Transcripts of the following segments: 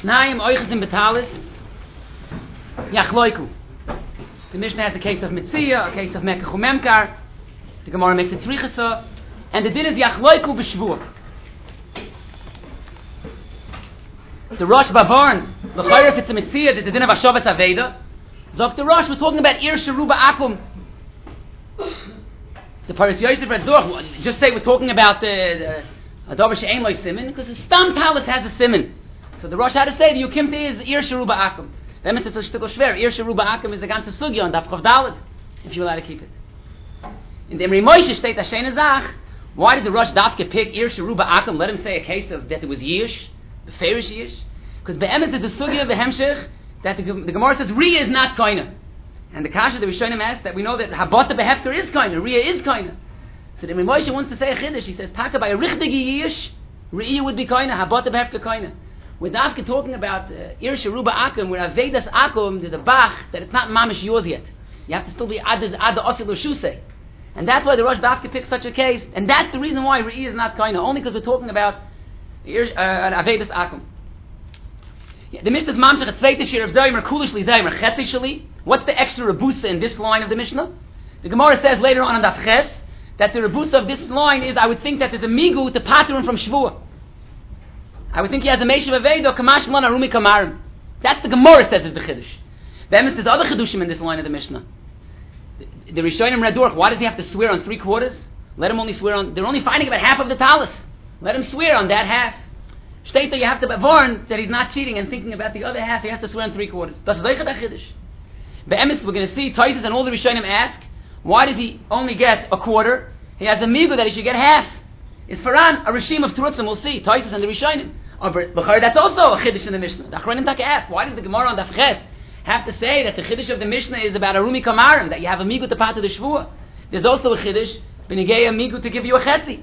Shnayim oiches in betalis yachloiku. The Mishnah has a case of Mitzia, a case of Mekach Memkar. The Gemara makes it Tzrichasa, and the din is yachloiku b'shvur. The Rosh Bavarn, l'chayr if it's a Mitzia, there's a din of Hashavas Aveda. Zok the Rosh, we're talking about Ir Sheruba Akum. The Paris Yosef Radzor, just say we're talking about the Adavar She'ein Loi Simen, because the Stam Talis has a Simen. So the Rosh had to say the Yukimta is Ir Sheruba Akum. Then it's a shtickle schwer. Ir Sheruba Akum is the ganze Sugya on Daf Chav Dalet, if you're allowed to keep it. In the Emri Moshe state Hashem Zach, why did the Rosh Dafke pick Ir Sheruba Akum? Let him say a case of that it was Yish, the Farish Yish. Because Be'emet is the Sugya of the Hemshech, that the Gemara says Riyah is not Koina. And the Kasha that Rishonim asked, that we know that Habata Behefker is Koina, Riyah is Koina. So the Emri Moshe wants to say a Chiddush. He says, Taka by a Richtigi Yish, Riyah would be Koina, Habata Behefker Koina. We're Dafke talking about Ir Sheruba Akum, where Avedas Akum, there's a Bach, that it's not Mamish yours yet. You have to still be Ada Osil Shusei. And that's why the Rosh Dafke picks such a case. And that's the reason why Riyah is not Koina, only because we're talking about Avedas Akum. The Mishnah is Mamshech at Zweite Shir of Zaymer Kulishli Zaymer Chetishli. What's the extra Rebusa in this line of the Mishnah? The Gemara says later on in Daf Ches that the Rebusa of this line is, I would think that there's a Migu to Patron from Shvua. I would think he has a Meshav Avedo Kamash Mlan Arumi Kamarim. That's the Gemara says is the Chiddush. Then there's other Chiddushim in this line of the Mishnah. The Rishonim Redurch, why does he have to swear on 3/4? Let him only swear on, they're only finding about half of the talis. Let him swear on that half. State that you have to warn that he's not cheating and thinking about the other half, he has to swear on 3/4. That's the Chiddush. Be'emes, we're going to see Taisus and all the Rishonim ask, why does he only get a quarter? He has a migu that he should get half. It's Faran, a regime of Turutzim, we'll see. Taisus and the Rishonim. That's also a Chiddush in the Mishnah. The Achronim Taka ask, why does the Gemara on Daf Ches have to say that the Chiddush of the Mishnah is about a Rumi Kamarim, that you have a migu to pat to the Shvua? There's also a Chiddush, B'negei a migu to give you a Chetzi.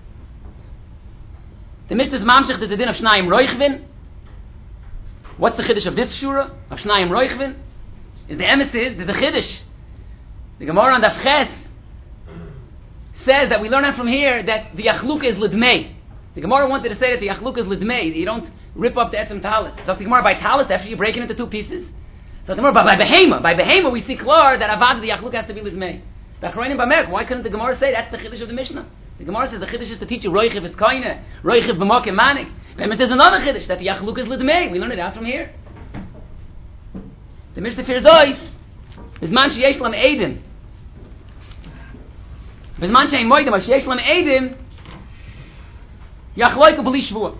The Mishnah is Mamshech, there's a din of Shnayim Roichvin. What's the Chiddush of this Shura? Of Shnayim Roichvin? Is the emesis, there's a Chiddush. The Gemara on Daf Ches says that we learn out from here that the Yachluk is Lidmei. The Gemara wanted to say that the Yachluk is Lidmei. You don't rip up the Etzem Talis. So the Gemara by Talis, after you break it into two pieces. So the Gemara by Behema we see clear that Avad the Yachluk has to be Lidmei. The Achronim Bamerk, why couldn't the Gemara say that's the Chiddush of the Mishnah? The Gemara says the Chiddush is to teach you Roichiv is Koine, Roichiv b'Mokim Manik. But there's another Chiddush that the Yachluk is Lidmei. We learn it out from here. The Mishnah Firzois is man sheyesh lam edim. Bizman shein moedem, but sheyesh lam edim yachloiku b'li shvua.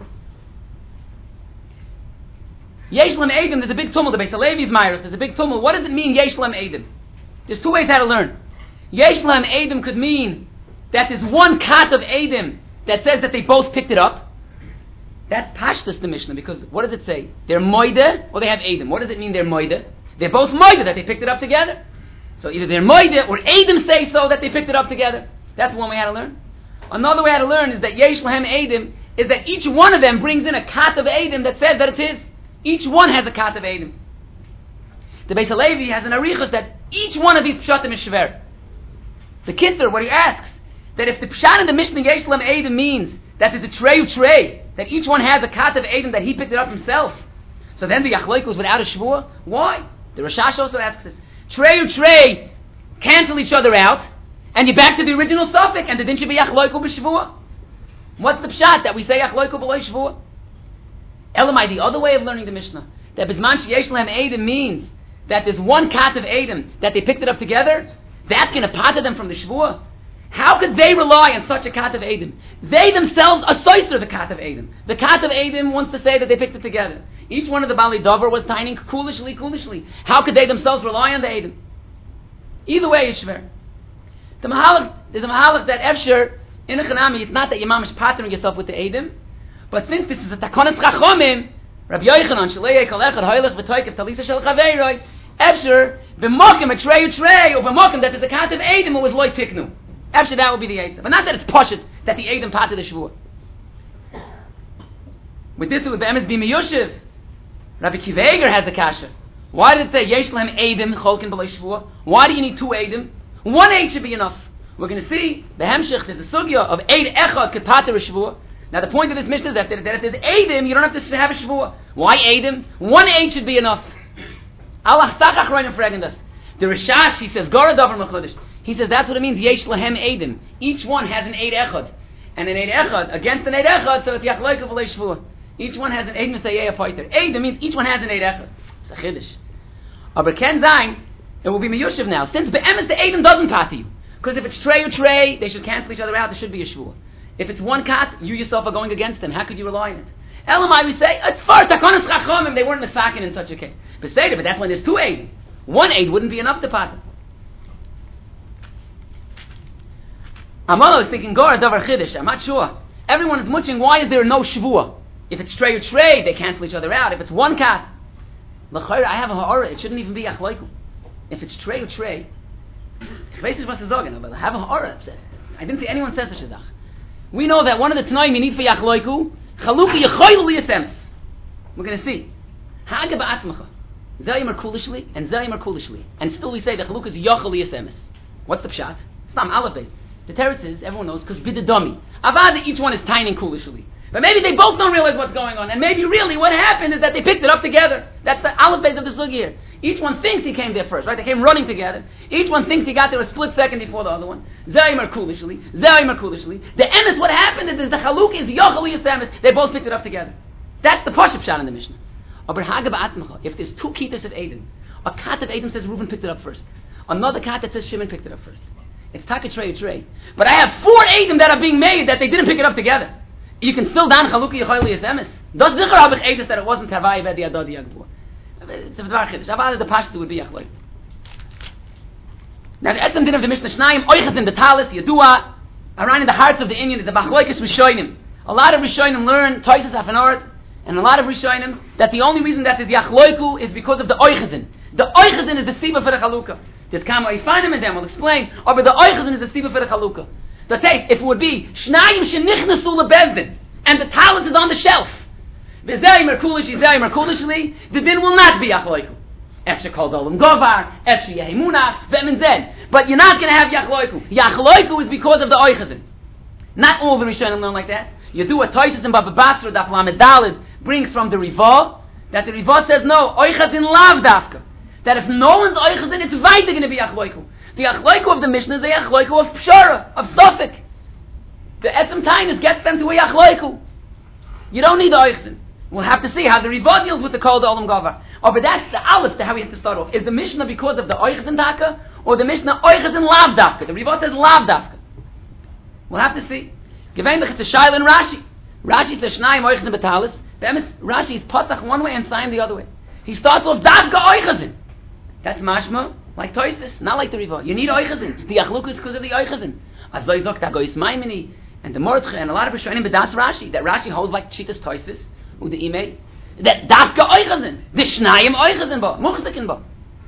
Yesh lam edim, there's a big tumult. The Beis Halevi's Ma'arif, there's a big tumult. What does it mean, yesh lam edim? There's two ways how to learn. Yesh lam edim could mean that there's one kat of edim that says that they both picked it up. That's pashtus the Mishnah, because what does it say? They're moide or they have edim. What does it mean they're moide? They're both moide that they picked it up together. So either they're moide or edim say so that they picked it up together. That's one way how to learn. Another way how to learn is that yesh lahem edim is that each one of them brings in a kat of edim that says that it's his. Each one has a kat of edim. The Beis Halevi has an arichos that each one of these pshatim is shver. The Kitzer, what he asks, that if the pshat in the Mishnah yesh lahem edim means that there's a trey, that each one has a kat of edim that he picked it up himself, so then the yachloiku is without a shvua. Why? The Rashash also asks this. Trey cancel each other out, and you're back to the original suffix, and the din should be yachloiku b'shvua. What's the pshat that we say yachloiku b'loy shvua? Elamai, the other way of learning the Mishnah, that bizman sheyesh lahem edim means that there's one kat of edim that they picked it up together. That's going to pata them from the shvua. How could they rely on such a kat of edim? They themselves are soiser the kat of edim. The kat of edim wants to say that they picked it together. Each one of the Bali Dover was tiny coolishly. How could they themselves rely on the edim? Either way is shver. There's a mahalach that efsher in a chanami, it's not that your mom is patterning yourself with the edim, but since this is a takonas chachomim, Rabbi Yochanan shalei kol echad hoylech v'toykef talisa shel chaveiroi, efsher b'mokim a trey or b'mokim that there's a kat of edim who was loy tiknu. Efsher that would be the edim, but not that it's poshut that the edim pater the shvur. With this it would be emes be miyushiv. Rabbi Kiveger has a kasha. Why did it say yesh lahem edim cholkin b'loy shvur? Why do you need two edim? One eid should be enough. We're going to see the hemshich. There's a sugya of eid echad kepater a shvur. Now the point of this Mishnah is that if there's edim, you don't have to have a shvur. Why Eidim? One Eid should be enough. Allah Sachach Roinim fragging us. The Rishash, he says, Gara Davar Mechudish. He says that's what it means, Yesh Lahem Eidim. Each one has an Eid Echad. And an Eid Echad, against an Eid Echad, so it's Yachloika V'lei Shvua. Each one has an Eid Mesayeh Fighter. Eid means each one has an Eid Echad. It's a Chiddush. Aber Ken Zayin, it will be Meyushiv now. Since Be'emes the Eidim doesn't party you. Because if it's Trey or Trey, they should cancel each other out, there should be a Shvua. If it's one cat, you yourself are going against them. How could you rely on it? Elamai would say, it's far, Takonas Chachomim, they weren't Mesakin in such a case. But that's when there's two Eidim. One Eid wouldn't be enough to party. Amala is thinking, Gora Davar Chiddush, I'm not sure. Everyone is munching, why is there no Shvua? If it's Trey or Trey, they cancel each other out. If it's one cat, L'chayra, I have a ha'ara, it shouldn't even be Achloiku. If it's Trey or Trey, I have a ha'ara. I didn't see anyone say such a zach. We know that one of the Tanaim you need for Yachloiku, Chaluka Yechoyl Liyasems. We're going to see. Haga ba'atzmacha. Zayim kulishli and Zayim kulishli. And still we say the Chaluka is Yochel Liyasems. What's the pshat? It's not Aleph. The teretz is, everyone knows, because bidadami. Avada, each one is tiny and kulishli. But maybe they both don't realize what's going on. And maybe really what happened is that they picked it up together. That's the Aleph base of the sugi here. Each one thinks he came there first, right? They came running together. Each one thinks he got there a split second before the other one. Zayim kulishli. Zayim kulishli. The emes, what happened is the Chaluk is Yochel Yisamis. They both picked it up together. That's the Pashup Pshat in the Mishnah. If there's two Ketas of Eden, a Kat of Eden says Reuben picked it up first. Another Kat that says Shimon picked it up first. It's Taka Trey. But I have 4 Edom that are being made that they didn't pick it up together. You can still down Chaluka Yechoyli Yesemis. Does Zichar Habich Edom that it wasn't Tavai Vedi Adodi Yagbua? It's a Dvar Chiddush. Avada the Pashtu would be Yachloik. Now the Etzem din of the Mishnah Shnayim, Oichas in the Talis, Yadua, around in the hearts of the Indian is the Bachloikis Rishonim. A lot of Rishonim learn Toises Hafanort, and a lot of Rishonim that the only reason that is Yachloiku is because of the Oichazin. The Oichazin is the Siva for the Chaluka. Just come, I find him and them will explain. But the Oichazin is the Siva for the Chaluka. The taste, if it would be Shnayim Shenichnasu LeBezdin, and the talent is on the shelf, the din will not be Yachloiku. Efshe called Olam Govar, Efshe Yehimuna, Vemin Zen. But you're not going to have Yachloiku. Yachloiku is because of the Oichazin. Not all the Rishonim learn like that. You do what Toysis and Baba Basra, Daf Lamed Daled, brings from the Rivah, that the Rivah says no, Oichazin lav dafka. That if no one's Oichazin, it's weiter going to be Yachloiku. The Yachloiku of the Mishnah is the Yachloiku of Pshara, of Suffolk. The Etzem Tainus gets them to a Yachloiku. You don't need the Oichazin. We'll have to see how the Rivah deals with the Kol Olam Gavar. But that's the Aleph, how we have to start off. Is the Mishnah because of the Oichazin Taka, or the Mishnah Oichazin lav dafka? The Rivah says lav dafka. We'll have to see. Gewendlich it's a Shaila and Rashi. Rashi says Shnayim Oichazin Betalis. Rashi is Pasach one way and Saim the other way. He starts off Dafka Oichazin. That's mashma, like Toisis, not like the Rivah. You need Oichazin. The Yachluk is because of the Oichazin. As Zoi Zok Tagois Maimini, and the Mordche, and a lot of Rishonim B'das Rashi, that Rashi holds like Chitas Toisis, or the Imei, that Dafka Oichazin, the Shnayim Oichazin Bo, Muchzikin Bo.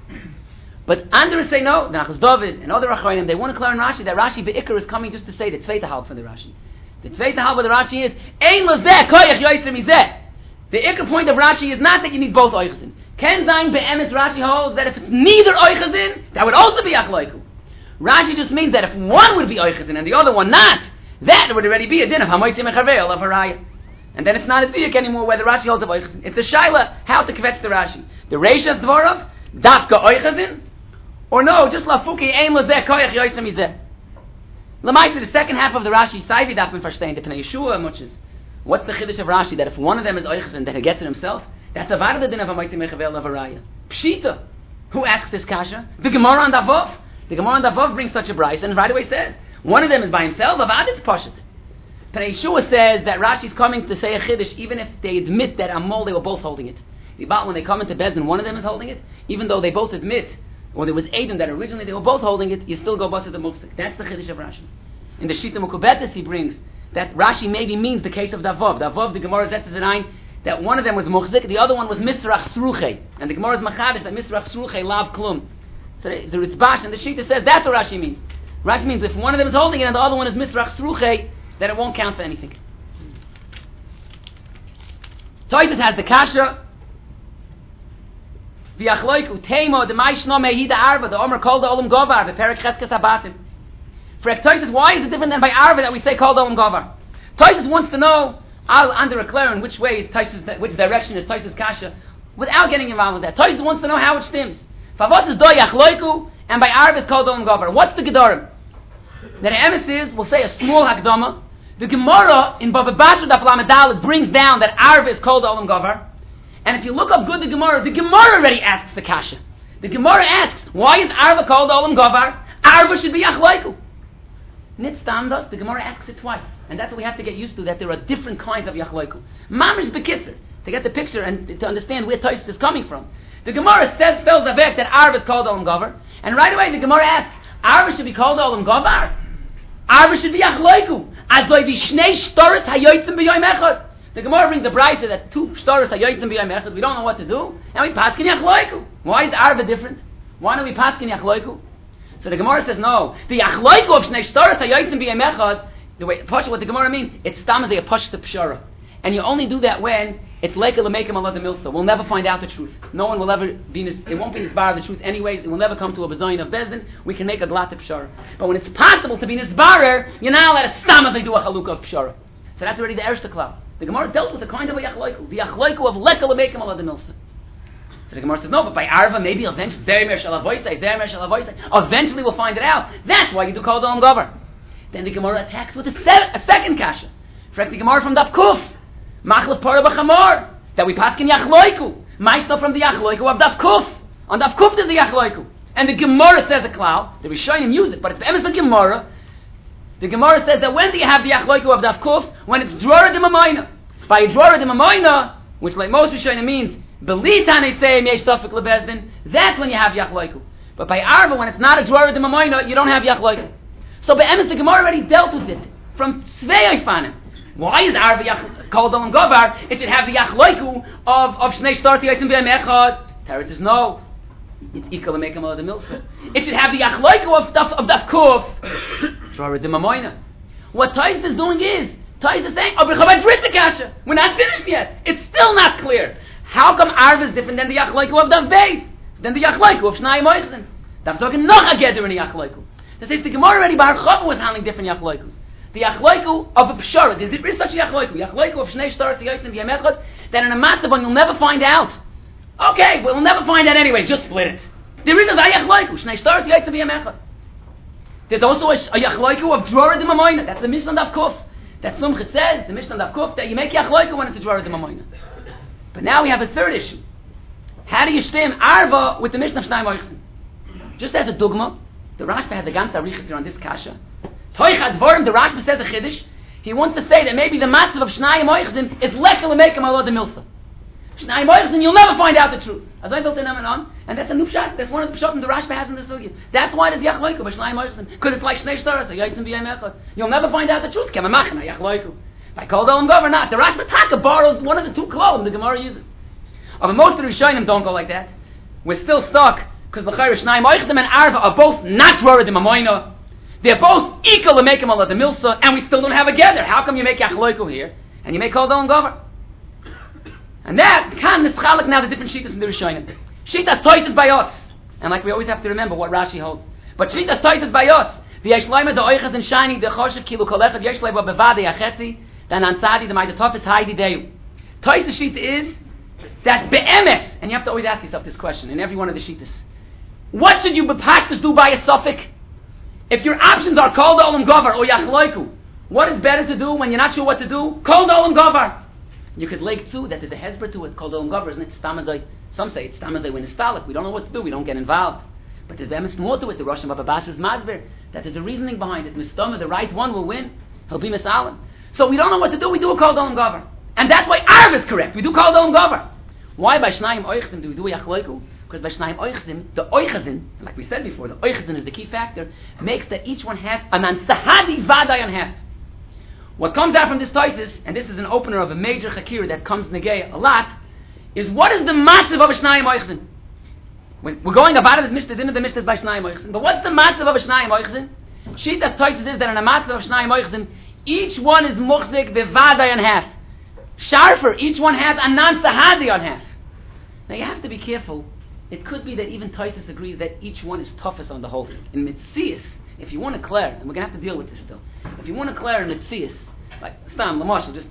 But Andrews say no, the Nachas David, and other Achronim, they want to clear in Rashi, that Rashi Be'ikr is coming just to say the Tzveita Halb for the Rashi. The Tzveita Halb of the Rashi is, Ein Lozeh Koyach Yoyser Mizeh. The Ikr point of Rashi is not that you need both Oichazin. Ken Zayin Be'emes Rashi holds that if it's neither Oichazin, that would also be Achloiku. Rashi just means that if one would be Oichazin and the other one not, that would already be a din of Hamoitzim Echaveil of Haraya. And then it's not a diuk anymore where the Rashi holds of Oichazin. It's the Shaila, how to kvetch the Rashi. The Reishas Dvorov, Dafka Oichazin, or no, just Lafuki Ein Lezeh Koyach Yoyser Mizeh. Lamaitze, the second half of the Rashi, Saivi Dafin Verstehen, the Pnei Yeshua muches. What's the Chiddush of Rashi, that if one of them is Oichazin, then he gets it himself? That's a varda din of Hamoitzim Echaveil of Haraya. Pshita. Who asks this kasha? The Gemara on Davov. The Gemara on Davov brings such a brice and right away says, one of them is by himself, Avad is Pashat. Pnei Yeshua says that Rashi's coming to say a Chiddush even if they admit that Amol, they were both holding it. When they come into Bezdin, one of them is holding it, even though they both admit, or there was Adam that originally they were both holding it, you still go bust at the Mufsik. That's the Chiddush of Rashi. In the Shita Mukubetis he brings that Rashi maybe means the case of Davov. Davov, the Gemara Zetzes and Ein, that one of them was Muchzik, the other one was Misrach Sruche. And the Gemara is Machadish that Misrach Sruche Lav Klum. So the Ritzbash and the Shita says that's what Rashi means. Rashi means if one of them is holding it and the other one is Misrach Sruche, then it won't count for anything. Toises has the Kasha. V'yachloiku teimo demai shno mehida arba, the Omer called the Olam Govar, the Perek Cheskes Abatim. For Toises, why is it different than by Arba that we say called the Olam Govar? Toises wants to know I'll under-declare in which direction is Taisus Kasha, without getting involved with that. Taisus wants to know how it stems. Favos is do yachloiku, and by Arab it's called Olam Gover. What's the Gedorim? The emes is, we'll say a small Hakdama. The Gemara in Bava Basra Daf Lamed Daled brings down that Arab is called Olam Gover. And if you look up good the Gemara already asks the Kasha. The Gemara asks, why is Arba called Olam Gover? Arba should be Yachloiku. Nitztandas, the Gemara asks it twice. And that's what we have to get used to, that there are different kinds of Yachloiku. Mamish Bekitzer, to get the picture and to understand where Taisus is coming from. The Gemara spells avek that Arba is called Olam Gover. And right away the Gemara asks, Arba should be called Olam Gover? Arba should be Yachloiku. Azoi vishnei shtoret hayoytzim b'yoyim echad. The Gemara brings a brayso that two shtoret hayoytzim b'yoyim echad. We don't know what to do, and we paskin Yachloiku. Why is Arba different? Why don't we paskin Yachloiku? So the Gemara says no. The Yachloiku of shnei shtoret hayoytzim b'yoyim echad. The way what the Gemara means, it's stamazay a push to pshara, and you only do that when it's lekel lemekim alad milsa. We'll never find out the truth. No one will ever be. It won't be nisbar of the truth anyways. It will never come to a bezayin of bezdin. We can make a glat of pshara, but when it's possible to be nisbarer, you're now allowed to stamazay do a halukah of pshara. So that's already the erste klav. The Gemara dealt with the kind of a yachloiku, the yachloiku of lekel lemekim alad milsa. So the Gemara says no, but by arva maybe eventually eventually we'll find it out. That's why you do call Olam Gover. Then the Gemara attacks with a second kasha. Correct the Gemara from Daf Kuf. Machlef Parah B'Chamor. That we paskin Yachloiku. Ma'isno from the Yachloiku of Daf Kuf. On Daf Kuf there's the Yachloiku. And the Gemara says a klal. The Rishonim use it, but it's the emes the Gemara. The Gemara says that when do you have the Yachloiku of Daf Kuf? When it's Drora D'Mamayna. By Drora D'Mamayna, which like most Rishonim means, Belitan Eseim Yesh Safek Lebezdin, that's when you have Yachloiku. But by Arva, when it's not a Drora D'Mamayna, you don't have Yachloiku. So Be'emes, the Gemara already dealt with it from Tzvei Eifanim. Why is Arba called Olam Gover? It should have the Yachloiku of Shnei Shtarti Yotzim B'Yam Echad. Teretz says no. It's Ika L'Mekem Ala D'Milsa. It should have the Yachloiku of Daf Kuf. Drora D'Mamoyna. What Tais is doing is, Tais is saying, we're not finished yet. It's still not clear. How come Arba is different than the Yachloiku of Daf Beis? Than the Yachloiku of Shnai Moichzin? Daf Zogen noch a Geder in the Yachloiku. That says the Gemara already Bar Chava was handling different Yachloikus. The Yachloiku of a Pshara, there is such a Yachloiku. Yachloiku of Shnei Shtaret Yotzim B'Yam Echad, that in a massive one you'll never find out. Okay, but we'll never find out anyways, just split it. There is a Yachloiku, Shnei Shtaret Yotzim B'Yam Echad. There's also a Yachloiku of Drora D'Mamoyna. That's the Mishnah Daf Kuf. That Sumcha says, the Mishnah Daf Kuf, that you make Yachloiku when it's a Drora D'Mamoyna. But now we have a third issue. How do you stem Arva with the Mishnah of Shnai Moichzin? Just as a dogma, the Rashba had the ganze arichas on this kasha. Toichad Vorim, the Rashba says a chiddush. He wants to say that maybe the massive of Shnai Moichzin is lekel lemekim alad milsa. Shnai Moichzin, you'll never find out the truth. As I built in on, and that's a new pshat. That's one of the pshatim the Rashba has in the sugya. That's why there's Yachloiku by Shnai Moichzin, because it's like Shnei Shtaret Yotzim B'Yam Echad. You'll never find out the truth. Kemamachna Yachloiku. If I call Olam Gover, not the Rashba Taka borrows one of the two klolim the Gemara uses. But most of the Rishonim don't go like that. We're still stuck. Because the Chayr Shnai Moichzim and Arva are both not Drora D'Mamoyna. They're both equal to make him ala the milsa, and we still don't have a gather. How come you make Yachloiku here and you make Kol Olam Gover? And that can nischalek now the different shittas in the Rishonim. Shittas Toises by us, and like we always have to remember what Rashi holds. But shittas Toises by us. The Yeshleima the Oichas and Shani the Choshev Kilu Kolechad Yeshleima Bevade Achetzi then Ansadi the Ma'adatov is Haidi Deu. Toises shita is that be'emes, and you have to always ask yourself this question in every one of the shittas. What should you bepashtus do by a suffix? If your options are Kol Olam Gover or Yachloiku, what is better to do when you're not sure what to do? Kol Olam Gover. You could lake too that there's a hezber to it. Kol Olam Gover, isn't it? Stamazai. Some say it's Stamazai when it's Stalik. We don't know what to do. We don't get involved. But there's emes more to it. The Rosh Baba Basra's Mazber. That there's a reasoning behind it. Mistama, the right one will win. He'll be Misalim. So we don't know what to do. We do a Kol Olam Gover. And that's why Arv is correct. We do Kol Olam Gover. Why by Shnayim Oichzim do we do Yachloiku? Because by Shnayim Oichzim, the Oichzim, like we said before, the Oichzim is the key factor, makes that each one has an ansahadi vaday on half. What comes out from this Toises, and this is an opener of a major chakir that comes negay a lot, is what is the matzav of a Shnayim Oichzim? We're going about it at Mishnah, the Mishnah is by Shnayim Oichzim. But what's the matzav of a Shnayim Oichzim? Shitas Toises is that in a matzav of Shnayim Oichzim, each one is muchzik bevaday on half. Sharfer, each one has a non-sahadi on half. Now you have to be careful. It could be that even Toises agrees that each one is toughest on the whole thing. In Mitzias, if you want to clear, and we're going to have to deal with this still, if you want to clear in Mitzias, like Stam, Lamashal, just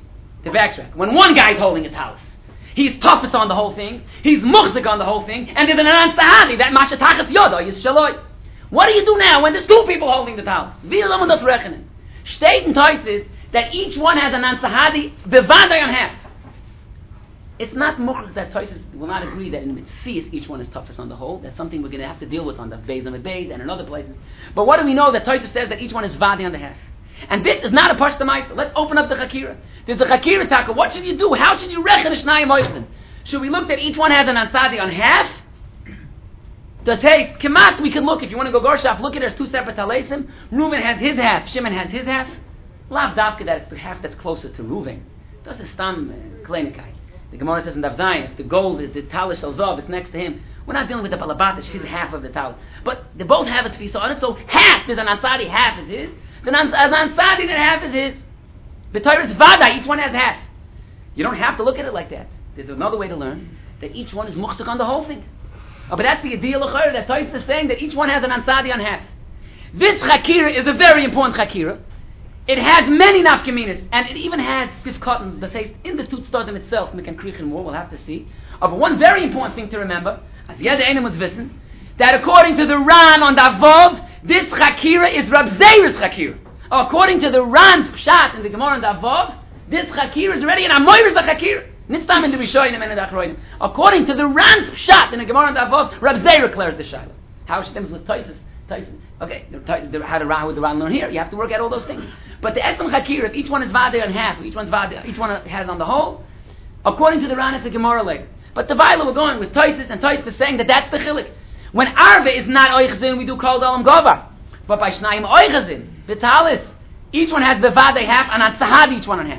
To backtrack, when one guy's holding a talus, he's toughest on the whole thing, he's muchzik on the whole thing, and there's an ansahadi, that mashatachas yoda, is shaloi. What do you do now when there's two people holding the talus? Wie soll man das rechnen? Steht in Toises that each one has an ansahadi, bevadai on half. It's not muchzik that Toises will not agree that in Mitzvahs each one is toughest on the whole. That's something we're going to have to deal with on the Beis and the Beis and in other places. But what do we know that Toises says that each one is vadi on the half? And this is not a pashta ma'isa. Let's open up the chakira. There's a chakira taka. What should you do? How should you reckon a shnayim oichlim? Should we look that each one has an ansadi on half? The taste, kemat, we can look. If you want to go gorshaf, look at there's two separate talesim. Reuven has his half, Shimon has his half. Lav dafka, that it's the half that's closer to Reuven. Das is stam klenikai. The Gemara says in Daf Zayin, if the gold is the talis al zav, it's next to him. We're not dealing with the balabatish, she's half of the talis. But they both have a tefisa on it, so half, there's an ansadi, half is his. Then as ansadi, that half is his. The Torah is vada, each one has half. You don't have to look at it like that. There's another way to learn, that each one is muchzik on the whole thing. But that's the idea l'chayr, that Torah is saying that each one has an ansadi on half. This chakira is a very important chakira. It has many nafkaminas, and it even has sifkotans, that says in the Sutstadim itself, we can krichen more, we'll have to see. But one very important thing to remember, as Yad Einim was wissen, that according to the Ran on the Avov, this chakira is Rab Zeir's chakira. According to the Ran's pshat in the Gemara on the Avov, this chakira is already an Amoyer's chakira. Nitztam in the Rishonim and in the Achroinim. According to the Ran's pshat in the Gemara on the Avov, Rab Zeir declares the Shiloh. How it stems with Toises. Okay, how the Ran with the Ran learn here? You have to work out all those things. But the Esam Chakir, if each one is Vade on half, each one has on the whole, according to the Ran, it's a Gemara later. But the Vaila we're going with Toises, and Toises is saying that that's the Chilik. When Arve is not Oichzin, we do Kol Dalam Govar. But by Shnaim Oichzin, Vitalis, each one has the Vade half, and on Sahad each one on half.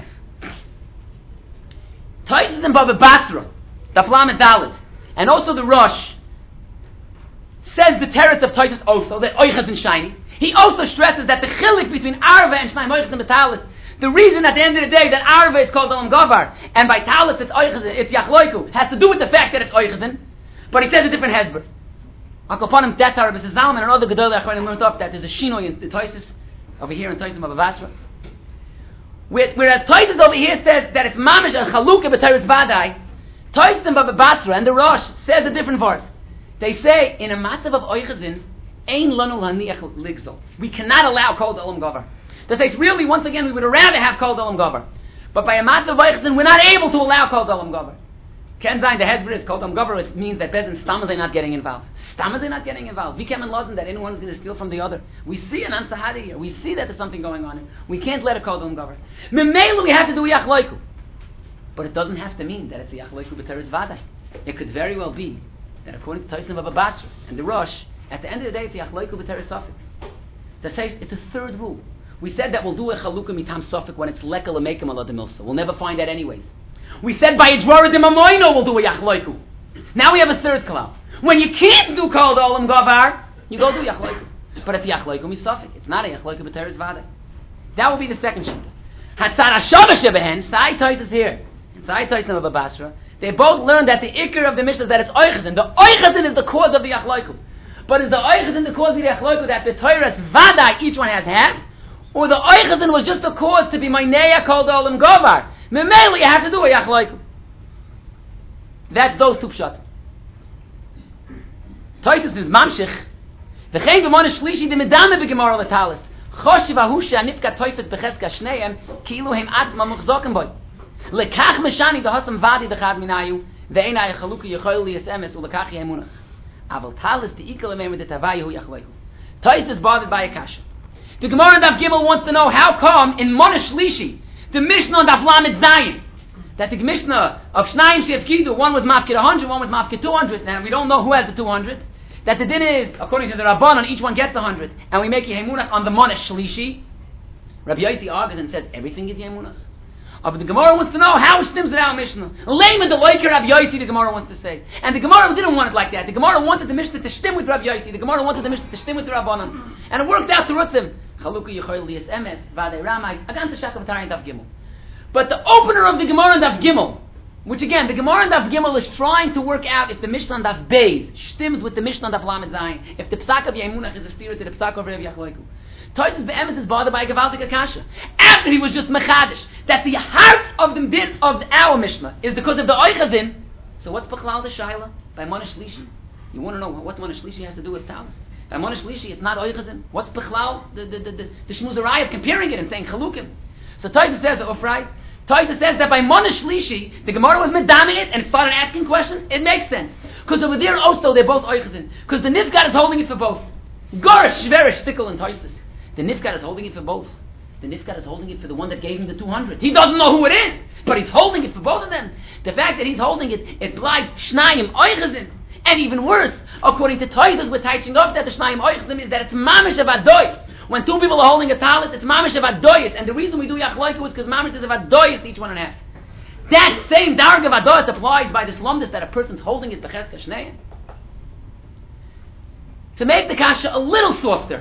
Toises and Baba Basra, the Plamet Dalit, and also the Rosh, says the teretz of Toises also, that Oichzin shiny. He also stresses that the chilik between Arva and Shnai Moichas and Betalis, the reason at the end of the day that Arva is called Olam Govar, and by Talis it's Oichazin, it's Yachloiku, has to do with the fact that it's Oichazin, but he says a different hezber. Akoponim, that's our Mrs. Zalman and other Gedol Achronim learned up that there's a Shinoi in the Toises, over here in Toises of Basra. Whereas Toises over here says that it's Mamish and Chalukah B'Teretz Vadai, Toises in Baba Basra and the Rosh says a different verse. They say, in a matzav of Oichazin, Ein lanu laniach ligzol. We cannot allow kol d'olam gover. That says, really, once again, we would rather have kol d'olam gover. But by a matzah of Oichzin, we're not able to allow kol d'olam gover. Ken Zayin, the hezbollah is kol d'olam gover, means that Bezin Stamaz are not getting involved. Stamaz are not getting involved. We can't lozin that anyone's going to steal from the other. We see an ansahadi here. We see that there's something going on here. We can't let a kol d'olam gover. Memela, we have to do yachloiku. But it doesn't have to mean that it's a yachloiku b'teres vaday. It could very well be that according to Toisim of Basra and the Rosh, at the end of the day, it's Yachloiku b'teres Safik. That says it's a third rule. We said that we'll do a Chalukah mitam Safik when it's Lekal Amekim ala demilsa. We'll never find that anyways. We said by Ijvara Dimamoino we'll do a Yachloiku. Now we have a third klal. When you can't do Kol D'Olam Gavar, you go do Yachloiku. But it's Yachloiku misafik. It's not a Yachloiku b'teres Vadai. That will be the second shita. Hatzar Hashava Shebehen, Sai Tois is here. Sai Tois of Basra. They both learned that the ikar of the Mishnah is that it's Oichazin. The Oichazin is the cause of the Yachloiku. But is the Oichazin the cause of the Yachloiku that the Torah's Vadai, each one has half? Or the Oichazin was just the cause to be Maineya called Olam Govar? Memele, you have to do a Yachloiku. That's those two pshat. Toisus is Mamshich. V'chein v'mona shlishi d'medame b'gemara l'talis. Choshev ahusha nifka toifes b'cheska shneim ki'ilu heim atzma muchzoken boy. Lekach meshani d'hosam vadi d'chad minayu ve'ena yechaluka yechoil liyesemes u'lekach yemunach. Aval talis de'ikal emem d'tavayu yachloiku. Toisus is bothered by a kasha. The Gemara in Daf Gimel wants to know how come in Mona Shlishi, the Mishnah on Daf Lamed Zayin, that the Mishnah of Shnayim Shevkidu, one was Mafkid 100, one was Mafkid 200, and we don't know who has the 200, that the din is, according to the Rabbanon, each one gets 100, and we make Yemunach on the Mona Shlishi. Rabbi Yossi argues and says everything is Yemunach. But the Gemara wants to know how it stems it out Mishnah. Lema the Loiker Rabbi Yossi, the Gemara wants to say. And the Gemara didn't want it like that. The Gemara wanted the Mishnah to stem with Rabbi Yossi. The Gemara wanted the Mishnah to stem with the Rabbanon. And it worked out to Rutzim. Chalukah Yechoil Lias Emes, Vadei Ramai, Agan Teshakav Tari and Daf Gimel. But the opener of the Gemara and Daf Gimel, which again, the Gemara and Daf Gimel is trying to work out if the Mishnah and Daf Beis stems with the Mishnah and Daf Lamed Zayin, if the Psak of Yemunach is a spirit to the Psak of Rev Yachloiku. Toisus Be'emes is bothered by a Gavaldik Akasha. After he was just Mechadish, that the heart of the din of our Mishnah is because of the Oichazin. So what's Bechlal the Shaila? By Monish Lishi. You want to know what Monish Lishi has to do with Talis? By Monish Lishi, it's not Oichazin. What's Bechlal? The Shmuzarayah of comparing it and saying Chalukim. So Taisa says, the Ufrais, Taisa says that by Monish Lishi, the Gemara was medame it and it started asking questions. It makes sense. Because over there also, they're both Oichazin. Because the Nifgat is holding it for both. Gorish, Shverish, Stickle, and Taisis. The Nifgat is holding it for both. The Nifgat is holding it for the one that gave him the 200. He doesn't know who it is, but he's holding it for both of them. The fact that he's holding it, it implies Shnayim Oichazin. And even worse, according to Taisus, we're touching up that the Shnayim Oichazin is that it's Mamish of Adois. When two people are holding a talis, it's Mamish of Adois. And the reason we do Yachloiku is because Mamish is of Adois each one and a half. That same Darg of Adois applies by this lumdus that a person's holding it B'cheska Shnayim. To make the kasha a little softer,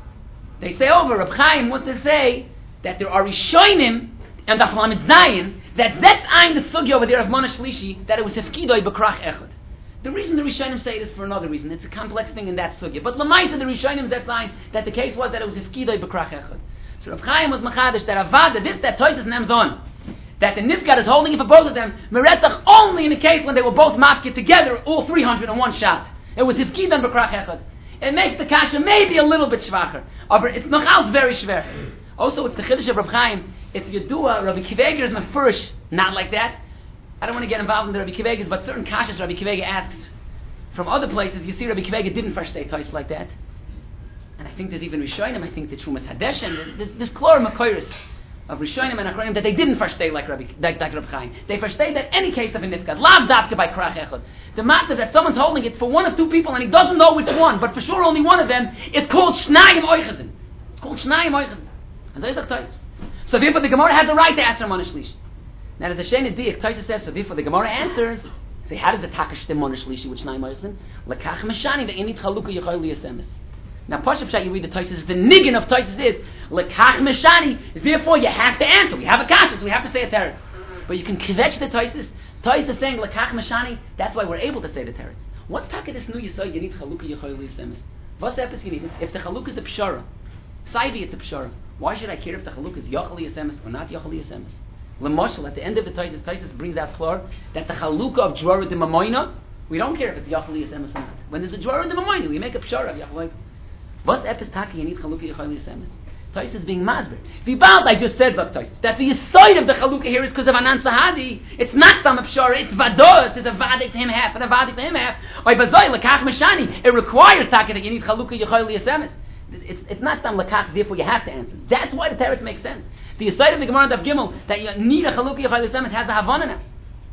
they say over, Reb Chaim wants to say that there are Rishonim and the Chlamid Zayin that that's ein the sugya over there of Monish Lishi that it was Hefkidoi B'krach Echad. The reason the Rishonim say it is for another reason. It's a complex thing in that sugya. But Lamaisa, the Rishonim that's ein that the case was that it was Hefkidoi B'krach Echad. So Reb Chaim was Machadish that Avada, this that Toytas names on, that the Nifgat is holding it for both of them, Meretach only in the case when they were both mafkid together, all 300 in one shot. It was Hefkidoi B'krach Echad. It makes the kasha maybe a little bit schwacher. But it's noch out very schwer. Also, it's the Chiddush of Reb Chaim. It's Yedua, Rabbi Kiveger is mefurish, not like that. I don't want to get involved in the Rabbi Kivegers, but certain kashas Rabbi Kiveger asks from other places, you see Rabbi Kiveger didn't first say twice like that. And I think there's even Rishonim, I think the Trumas Hadeshem, there's Klor Makoiris of Rishonim and Achronim that they didn't first say like Rabbi Chaim. They first say that any case of a nifkat, lav dafka by krach echad. The matter that someone's holding it for one of two people and he doesn't know which one, but for sure only one of them, it's called Shnayim Oichazin. It's called Shnayim Oichazin. So therefore the Gemara has the right to answer Monish Lishi. Now the Sheni Diak, Taisa says, so therefore the Gemara answers, say, how does the Takash stem Monish Lishi with Shnayim Oichazin? Lekach Meshani, the Init Chaluka Yechol Liyasemis. Now, Pashup Shah, you read the Taisus, the niggin of Taisus is, Lekach Meshani, therefore you have to answer. We have a kasha, so we have to say a teretz. But you can kvetch the Taisus. Taisus is saying, Lekach Meshani, that's why we're able to say the teretz. What's taka this new Yisod, you need Chalukah Yechoy Liyasemis? What's the episode you need? If the Chalukah is a Pshara, Saivi it's a Pshara, why should I care if the Chalukah is Yochel Liyasemis or not Yochel Liyasemis? L'moshel, at the end of the Taisus brings out Flor, that the Chalukah of Dvorah de Mamoina, we don't care if it's Yochel Liyasemis or not. When there's a Dvorah de Mamoina, we make a Pshara of Yochel. What's epis taki? You need chalukah yechol yisemis. Tais is being masber. Vibald, I just said, Tais, that the side of the chalukah here is because of Anan Sahadi. It's not some pshara. It's vados. It's a vadik to him half and a vadik to him half. Or bazoi lekach meshani. It requires taki that you need chalukah yechol yisemis. It's not some lekach. Therefore, you have to answer. That's why the teretz makes sense. The side of the Gemara of Gimel that you need a chalukah yechol yisemis has a havana now.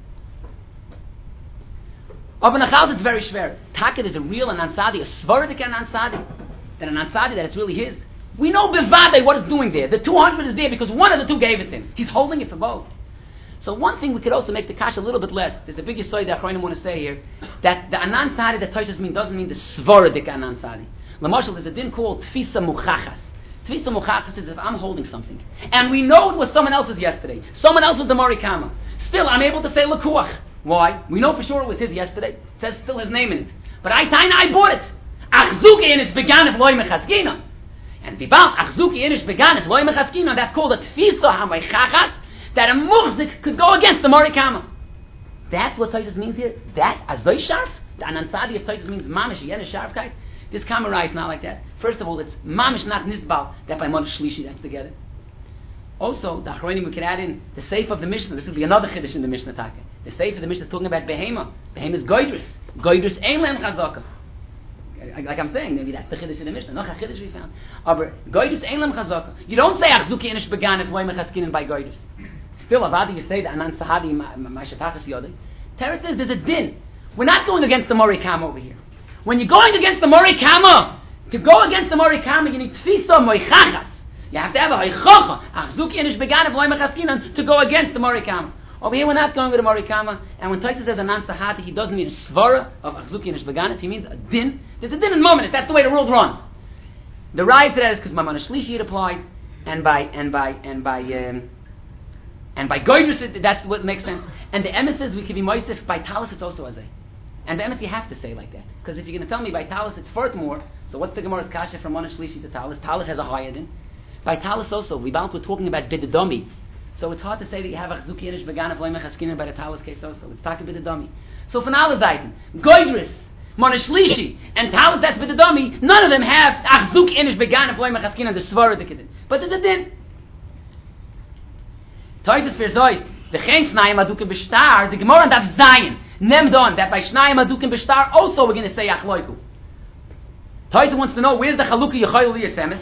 Of an achal, it's very schwer. Taka is a real Anan Sadi, a svaradik Anan Sadi. That an ansadi, that it's really his. We know bevade what it's doing there. The 200 is there because one of the two gave it to him. He's holding it for both. So one thing we could also make the kash a little bit less. There's a big yisoid that Achronim want to say here, that the anan sadi that Toshas mean doesn't mean the svaradik anan sadi. L'mashal, there's a din called tfisa muchachas. Tfisa muchachas is if I'm holding something, and we know it was someone else's yesterday. Someone else was the Morikama. Still, I'm able to say lekuach. Why? We know for sure it was his yesterday. It says still his name in it. But I bought it. Achzuki inish began if loy mechaskina. And vibal achzuki inish began if loy mechaskina. That's called a tfisa hamaychachas, that a muhzik could go against the Morikama. That's what Taisus means here. That azoy sharf. The anansadi of Taisus means mamish yenish sharfkeit. This kamera is not like that. First of all, it's mamish not nisbal that by Monish Shlishi that's together. Also, the Achronim we can add in the seif of the Mishnah. This will be another chiddush in the Mishnah Taka. The seif of the Mishnah is talking about behema. Behema is goydrus. Goydrus ein len chazaka. Like I'm saying, maybe that's the chiddush in the Mishnah. No chiddush we found. Aber goydrus ein len chazaka. You don't say achzuki inish began if loy mechaskinin by goydrus. Still, avadi you say that anan sahadi ma'ashatachas yodei. Teretz says there's a din. We're not going against the Morikama over here. When you're going against the Morikama, to go against the Morikama, you need tfisa moichachas. You have to have a haichacha. Achzuki inish began if loy mechaskinan to go against the Morikama. Over here, we're not going with a Morikama, and when Taisa says anan sahati, he doesn't mean a svara of achzuki inish began. He means a din. There's a din in moment. That's the way the world runs. The rise to that is because Mamana Shlishi it applied, and by goydrus, that's what makes sense. And the emes says we can be moisef by talis. It's also azay. And the emes you have to say like that, because if you're going to tell me by talis it's fort more, so what's the Gemara's kasha from Mamana Shlishi to talis? Talis has a higher din. By talis also, we're talking about bidadomi. So it's hard to say that you have a chzuk yinish began of loymech haskinen by the Talis case also. It's taka bit the dummy. So from alle Seiten, Goydris, Monashlishi, and Talis that's bit the dummy, none of them have achzuk yinish began of loymech haskinen, the svara the kedin. But there's a din. Toises für Zois, the Chen Shnayim Adukim B'Shtar, the Gemara and Daf Zayin, named on that by Shnayim Adukim B'Shtar also we're going to say Achloiku. Toises wants to know where's the Chalukah Yechoyel Liyasemis.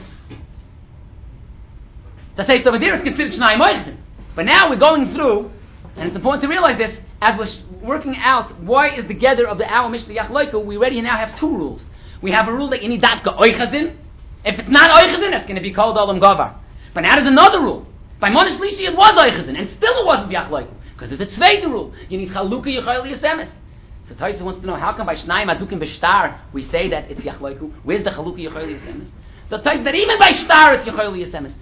To say so over there it's considered Shnayim Oichzin. But now we're going through, and it's important to realize this, as we're working out why is the gather of the Our Mishnah Yachloiku, we already now have two rules. We have a rule that you need Dafka Oichazin. If it's not Oichazin, it's going to be called Olam Gavar. But now there's another rule. By Monish Lishi it was Oichazin, and still it wasn't Yachloiku. Because it's a Tzveita rule. You need Chalukah Yechoyel Liyasemis. So Taisa wants to know, how come by Shnayim Adukim B'Shtar we say that it's Yachloiku? Where's the Chalukah Yechoyel Liyasemis? So Taisa that even by Shtar it's Yechoyel Liyasemis.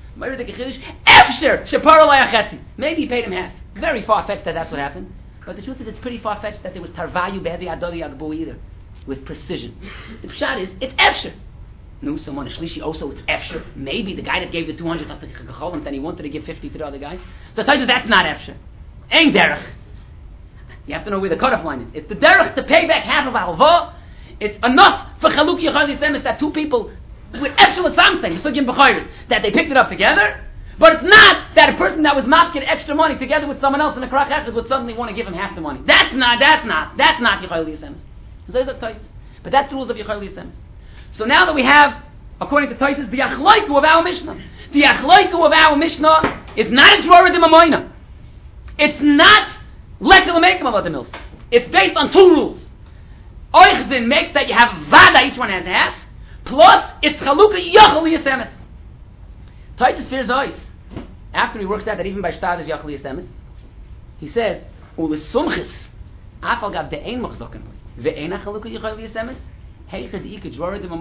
Maybe he paid him half. Very far-fetched that that's what happened. But the truth is it's pretty far-fetched that there was Tarvayu Behdi Adodi Agbu either. With precision. The pshat is, it's Efsher. No, someone a shlishi also it's Efsher. Maybe the guy that gave the 200 to Chacholim, then he wanted to give 50 to the other guy. So I tell you that's not Efsher. Ain't derech. You have to know where the cutoff line is. It's the derech to pay back half of Alva. It's enough for Chaluk Yechad Yisem that two people with Efsher with something, that they picked it up together. But it's not that a person that was not getting extra money together with someone else in the Krach Echad would suddenly want to give him half the money. That's not Yechad Yisem. But that's the rules of Yechad Yisem. So now that we have, according to Taisus, the Achloiku of our Mishnah. The Achloiku of our Mishnah is not a Drora de Mamoina. It's not Lekel Mekim of the Mills. It's based on two rules. Oichzin makes that you have Vada, each one has half, plus it's Chalukah Yachal Yasemis. Taisus fears Ois. After he works out that even by Shtad is Yachal Yasemis, he says, Ulisumchis, Afal Gab de Ein Machzokim, Ve'ena Chalukah Yachal Yasemis, where does this